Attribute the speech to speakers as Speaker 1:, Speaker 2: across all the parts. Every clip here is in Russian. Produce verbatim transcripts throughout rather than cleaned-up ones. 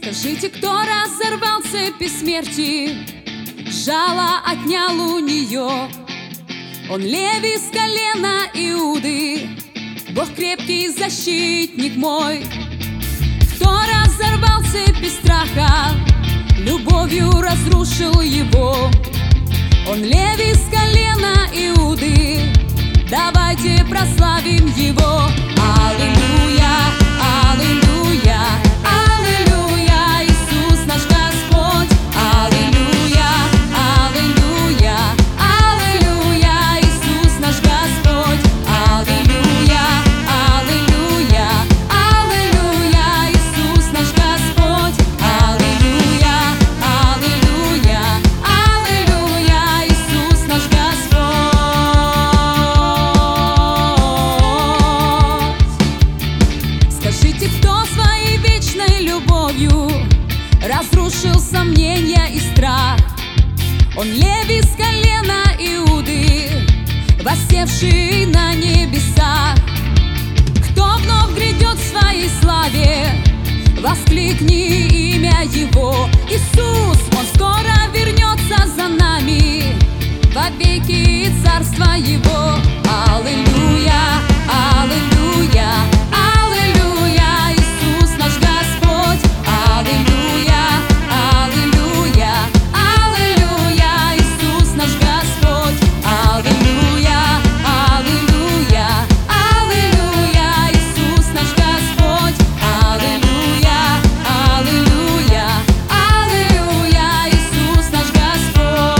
Speaker 1: Скажите, кто разорвал цепи смерти, жало отнял у нее? Он Левий с колена Иуды, Бог крепкий защитник мой. Кто разорвал цепи страха, любовью разрушил его? Он Левий с колена Иуды, давайте прославим его. Аллилуйя, аллилуйя, аллилуйя, Иисус наш Господь. Аллилуйя, аллилуйя, аллилуйя, Иисус наш Господь. Аллилуйя, аллилуйя, аллилуйя, Иисус наш Господь. Аллилуйя, аллилуйя, аллилуйя, Иисус наш Господь. Скажите, кто своей вечной любовью разрушил сомнения и страх? Он Левий с колена Иуды, воссевший на небесах. Кто вновь грядет в своей славе, воскликни имя Его. Иисус, Он скоро вернется за нами, во веки царства Его. Аллилуйя, аллилуйя, аллилуйя, Иисус наш Господь. Аллилуйя, аллилуйя, аллилуйя, Иисус наш Господь. Аллилуйя, аллилуйя, аллилуйя, Иисус наш Господь. Аллилуйя, аллилуйя, аллилуйя, Иисус наш Господь.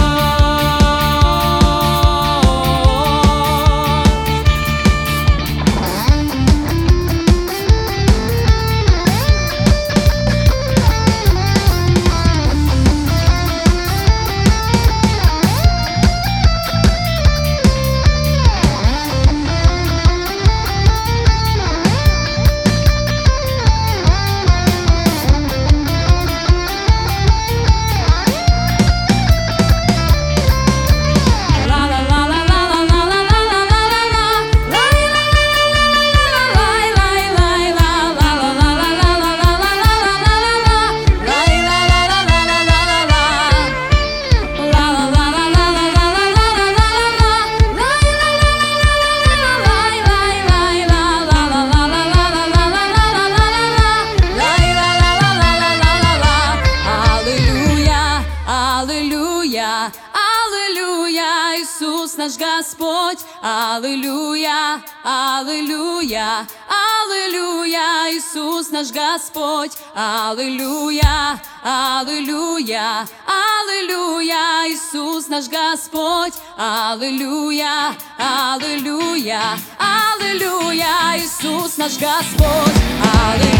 Speaker 1: Аллилуйя, аллилуйя, Иисус наш Господь. Аллилуйя, аллилуйя, аллилуйя, Иисус наш Господь. Аллилуйя, аллилуйя, аллилуйя, Иисус наш Господь. Аллилуйя, аллилуйя, аллилуйя, Иисус наш Господь. Аллилуйя.